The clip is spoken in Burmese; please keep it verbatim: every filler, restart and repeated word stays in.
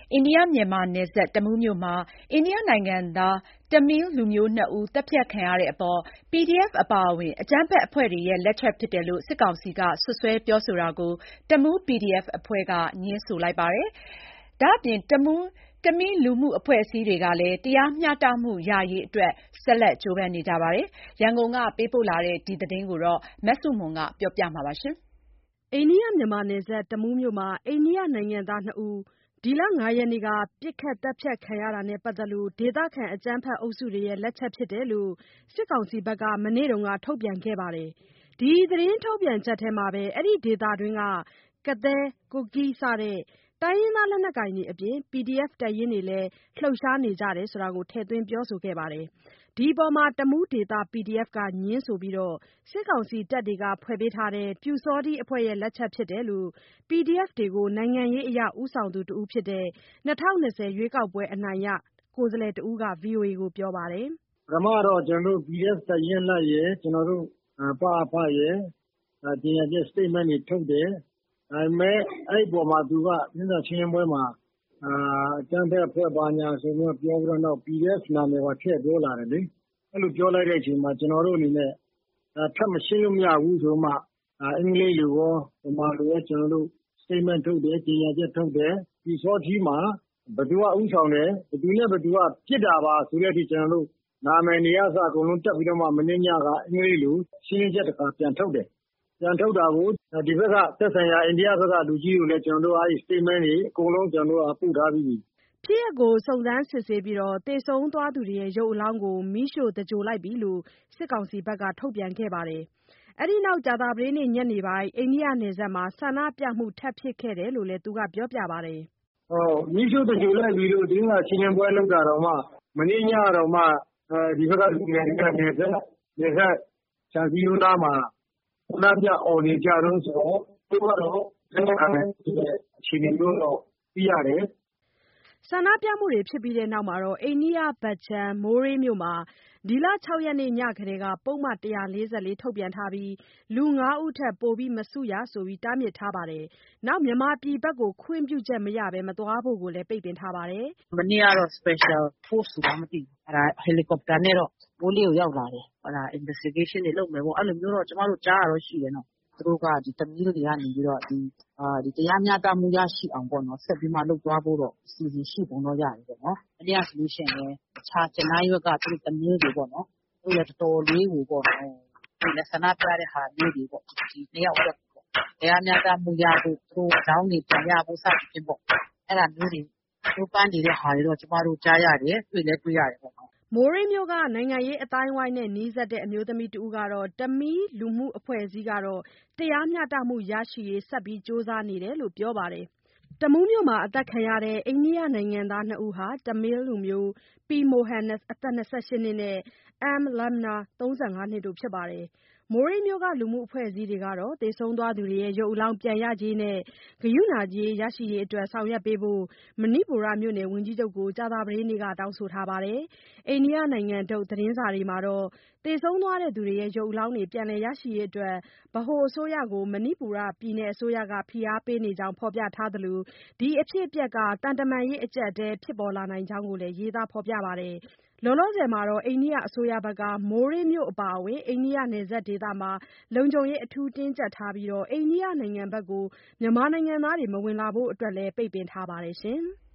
အိန္ဒိယ-မြန်မာနယ်စပ် တမူးမြို့မှာ အိန္ဒိယနိုင်ငံသား တမီးလ်လူမျိုးနှစ်ဦး သတ်ဖြတ်ခံရတဲ့အပေါ် ပီဒီအက်ဖ် အပါအဝင် အကြမ်းဖက်အဖွဲ့တွေရဲ့ လက်ချက်ဖြစ်တယ်လို့ စစ်ကောင်စီက စွပ်စွဲပြောဆိုတာကို တမူး ပီဒီအက်ဖ် အဖွဲ့က ငြင်းဆိုလိုက်ပါတယ်။ ဒါ့အပြင် တမီးလူမှုအဖွဲ့အစည်းတွေကလည်း တရားမျှတမှုရရေးအတွက် ဆက်လက်ကြိုးပမ်းနေကြပါတယ်။ ရန်ကုန်ကပေးပို့တဲ့ ဒီသတင်းကို မဆုမွန်က ပြောပြပါမယ်။ အိန္ဒိယ-မြန်မာနယ်စပ် တမူးမြို့မှာ အိန္ဒိယနိုင်ငံသားနှစ်ဦး ဒီလ ၅ ရက်နေ့က ပစ်ခတ်သတ်ဖြတ်ခံရတာနဲ့ပတ်သက်လို့ ဒေသခံအကြမ်းဖက်အုပ်စုတွေရဲ့ လက်ချက်ဖြစ်တယ်လို့ စစ်ကောင်စီက မနေ့က ထုတ်ပြန်ခဲ့ပါတယ်။ ဒီသတင်းထုတ်ပြန်ချက်ထဲမှာပဲ အဲဒီဒေသတွင်းက ကသည်း၊ ကူကီး စတဲ့ တိုင်းရင်းသားလက်နက်ကိုင်တွေအပြင် ပီဒီအက်ဖ် တပ်ရင်းတွေလည်း လှုပ်ရှားနေကြတယ်ဆိုတာကို ထည့်သွင်းပြောဆိုခဲ့ပါတယ်။ ဒီအပေါ် တမူးဒေသ ပီဒီအက်ဖ် က ငြင်းဆိုပြီး စစ်ကောင်စီတပ်တွေဖွဲ့ပေးထားတဲ့ ပျူစောထီးအဖွဲ့ရဲ့ လက်ချက်ဖြစ်တယ်လို့ ပီဒီအက်ဖ် တွေကို နိုင်ငံရေးအရ ဦးဆောင်သူတဦးဖြစ်တဲ့ ၂၀၂၀ ရွေးကောက်ပွဲအနိုင်ရ ကိုယ်စားလှယ်တဦးက ဗွီအိုအေကို ပြောပါတယ်။ “ပထမတော့ ကျနော်တို့ ပီဒီအက်ဖ် တပ်ရင်းအလိုက်ရယ်၊ ကျနော်တို့ ပအဖရယ် ကြေညာချက် Statement တွေထုတ်တယ်။ ဒါပေမဲ့ အဲ့အပေါ်မှာ သူက သတင်းစာရှင်းလင်းပွဲမှာ အကြမ်းဖက်အဖွဲ့ ဘာညာဆိုပြီးတော့ပြောပြီးတော့ နောက် ပီဒီအက်ဖ် နာမည်ပါ ထည့်ပြောလာတယ်လေ။ အဲ့လိုပြောလိုက်တဲ့အချိန်မှာ ကျနော်တို့အနေနဲ့ ထပ်မရှင်းလို့မရဘူးဆိုပြီးမှ အင်္ဂလိပ်လိုရော ဗမာလိုရော ကျနော်တို့ Statement ထုတ်တယ်၊ ကြေညာချက်ထုတ်တယ်။ ပျူစောထီးမှာ ဘယ်သူက ဦးဆောင်တယ်၊ ဘယ်သူနဲ့ ဘယ်သူက ဖြစ်တာပါဆိုတဲ့အထိ ကျနော်တို့ နာမည်တွေကအစ အကုန်လုံးတပ်ပြီးတော့မှ မနေ့ညက အင်္ဂလိပ်လို ရှင်းလင်းချက်တခါ ပြန်ထုတ်တယ်။ ပြန်ထုတ်တာကို ဒီဘက်က သက်ဆိုင်ရာ အိန္ဒိယဘက်က လူကြီးကိုလည်း ကျနော်တို့ အဲ့ဒီ Statement တွေ အကုန်လုံး ကျနော်တို့ ပို့ထားပြီးပြီ။ ” ဖြစ်ရပ်ကို စုံစမ်းစစ်ဆေးပြီး သေဆုံးသွားသူတွေရဲ့ ရုပ်အလောင်းကို မီးရှို့သဂြိုဟ်လိုက်ပြီလို့ စစ်ကောင်စီက ထုတ်ပြန်ခဲ့ပါတယ်။ အဲ့ဒီနောက် ကြာသပတေးနေ့ ညနေပိုင်း အိန္ဒိယနယ်စပ်မှာ ဆန္ဒပြမှု ထပ်ဖြစ်ခဲ့တယ်လို့လည်း သူက ပြောပြပါတယ်။ “မီးရှို့သဂြိုဟ်လိုက်ပြီလို့ သတင်းစာရှင်းလင်းပွဲလုပ်တာတောင်မှ မနေ့ညကတောင်မှ ဒီဘက်ကလူငယ်တွေက နယ်စပ် ခြံစည်းရိုးနားမှာ ဆန္ဒပြအော်နေကြတုန်းဆိုတော့ သူတို့ကတော့ လက်နက်ကိုင်တယ်ဆိုတဲ့ အခြေအနေမျိုးတော့ သိရတယ်။ ” ဆန္ဒပြမှုတွေဖြစ်ပြီးနောက် အိန္ဒိယဘက်ခြမ်း မိုးရေးမြို့မှာ ဒီလ ၆ ရက်နေ့ ညကတည်းက ပုဒ်မ ၁၄၄ ထုတ်ပြန်ထားပြီး လူ ၅ ဦးထက် ပိုမစုရဆိုပြီး တားမြစ်ထားပြီး မြန်မာပြည်ဘက် ခွင့်ပြုချက်မရဘဲ မသွားဖို့လည်း ပိတ်ပင်ထားပါတယ်။ “မနေ့ကတော့ Special Force ဆိုလားမသိဘူး။ အဲ့ဒါ ဟယ်လီကော်ပတာနဲ့တော့ မိုးရေးကိုရောက်လာတယ်။ အဲ့ဒါ Investigation တွေလုပ်မယ်ပေါ့။ အဲ့လိုမျိုးတော့ ကျမတို့ ကြားတာတော့ ရှိတယ်နော်။ သူတို့က ဒီတမီးလ်တွေကနေပြီးတော့ ဒီတရားမျှတမှုရရှိအောင်ပေါ့နော် ဆက်ပြီးမှ လုပ်သွားဖို့တော့ အစီအစဉ်ရှိပုံတော့ရတယ်ပေါ့နော်။ မနေ့ကဆိုလို့ရှိရင်လည်း တခြား ကျနိုင်းဘက်က သူတို့ တမီးလ်တွေပေါ့နော်။ သူတို့လည်း တော်တော်လေးကိုပေါ့နော် သူတို့လည်း ဆန္ဒပြတဲ့ဟာမျိုးတွေပေါ့။ ဒီနှစ်ယောက်အတွက်ပေါ့။ တရားမျှတမှုရဖို့ သူတို့အလောင်းတွေပြန်ရဖို့ စသည်ဖြင့်ပေါ့။ အဲ့ဒါမျိုးတွေ ကြိုးပမ်းနေတဲ့ဟာတွေတော့ ကျမတို့ ကြားရတယ်။ တွေ့လည်း တွေ့ရတယ်ပေါ့နော်။ ” မိုးရေးမြို့က နိုင်ငံရေးအသိုင်းအဝိုင်းနဲ့ နီးစပ်တဲ့ အမျိုးသမီးတဦးကတော့ တမီးလူမှုအဖွဲ့အစည်းကတော့ တရားမျှတမှုရရှိရေး ဆက်ပြီး ကြိုးစားနေတယ်လို့ ပြောပါတယ်။ တမူးမြို့မှာ အသတ်ခံရတဲ့ အိန္ဒိယနိုင်ငံသားနှစ်ဦးဟာ တမီးလ်လူမျိုး ပီမိုဟန် အသက် ၂၈ နှစ်နဲ့ အမ် လမ်နာ ၃၅ နှစ်တို့ ဖြစ်ပါတယ်။ မိုးရေးမြို့က လူမှုအဖွဲ့အစည်းတွေကတော့ သေဆုံးသွားသူတွေရဲ့ ရုပ်အလောင်း ပြန်ရရေးနဲ့ ဂရုဏာကြေးရရှိရေးအတွက် ဆောင်ရွက်ပေးဖို့ မဏိပူရမြို့နယ် ဝန်ကြီးချုပ်ကို ကြာသပတေးနေ့က တောင်းဆိုထားပါတယ်။ အိန္ဒိယနိုင်ငံထုတ် သတင်းစာတွေမှာတော့ သေဆုံးသွားသူတွေရဲ့ ရုပ်အလောင်းတွေ ပြန်လည်ရရှိရေးအတွက် ဗဟိုအစိုးရကို မဏိပူရပြည်နယ်အစိုးရက ဖိအားပေးနေကြောင်း ဖော်ပြထားသလို ဒီအဖြစ်အပျက်က သံတမန်ရေး အကျပ်အတည်း ဖြစ်ပေါ်လာနိုင်ကြောင်းလည်း ရေးသားဖော်ပြပါတယ်။ လောလောဆယ် အိန္ဒိယအစိုးရက မိုးရေးမြို့အပါအဝင် အိန္ဒိယနယ်စပ်ဒေသမှာ လုံခြုံရေး အထူးတင်းကျပ်ထားပြီး အိန္ဒိယနိုင်ငံဘက် မြန်မာနိုင်ငံသားတွေ မဝင်လာဖို့လည်း ပိတ်ပင်ထားပါတယ်။